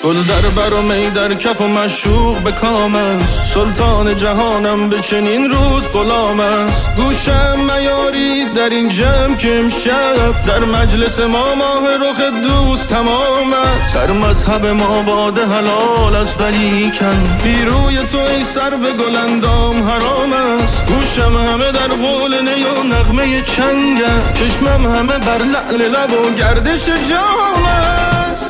گل در بر و می در کف و مشوق به کام است، سلطان جهانم به چنین روز غلام است. گوشم میاری در این جمع که امشب در مجلس ما ماه رخ دوست تمام است. در مذهب ما باده حلال است ولیکن بی روی تو ای سر به گل اندام حرام است. گوشم همه در قول نی و نغمه چنگه، چشمم همه بر لعل لب و گردش جام است.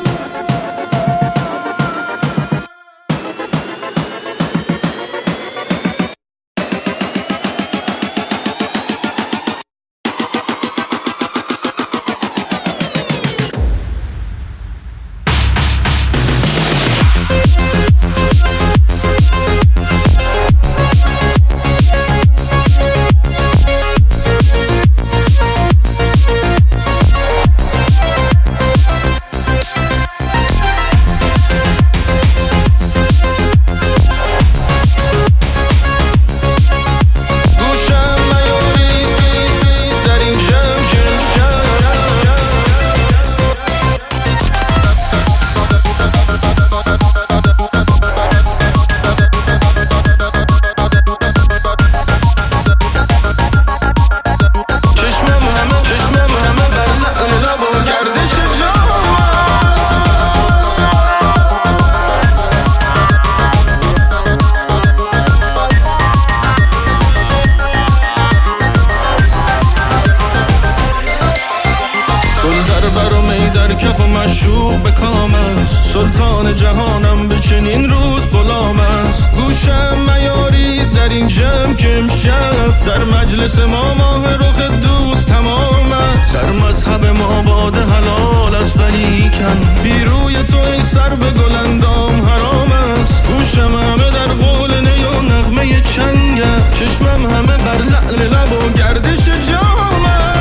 در کف و مشوق به کام است، سلطان جهانم به چنین روز غلام است. گوشم میاری در این جمع که امشب در مجلس ما ماه رخ دوست تمام است. در مذهب ما باده حلال است ولیکن بی روی تو ای سر به گل اندام حرام است. گوشم همه در قول نی و نغمه چنگه، چشمم همه بر لعل لب و گردش جام است.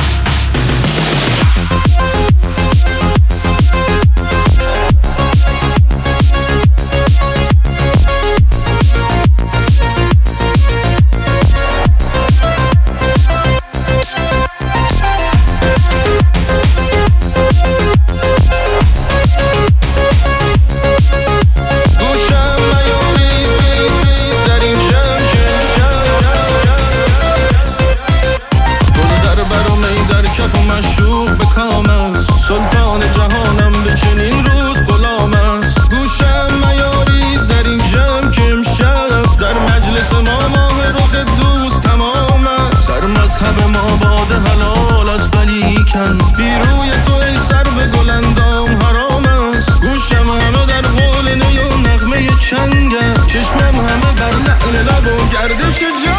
مشوق به کام است، سلطان جهانم به چنین روز غلام است. گوشم میاری در این جمع که امشب در مجلس ما ماه رخ دوست تمام است. در مذهب ما باده حلال است ولیکن بی روی تو ای سر به گل اندام حرام است. گوشم همه در قول نی و نغمه چنگه، چشمم همه بر لعل لب و گردش